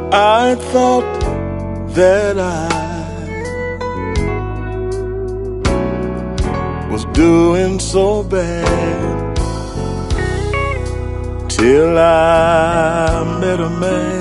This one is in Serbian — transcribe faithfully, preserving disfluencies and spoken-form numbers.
I thought that I was doing so bad till I met a man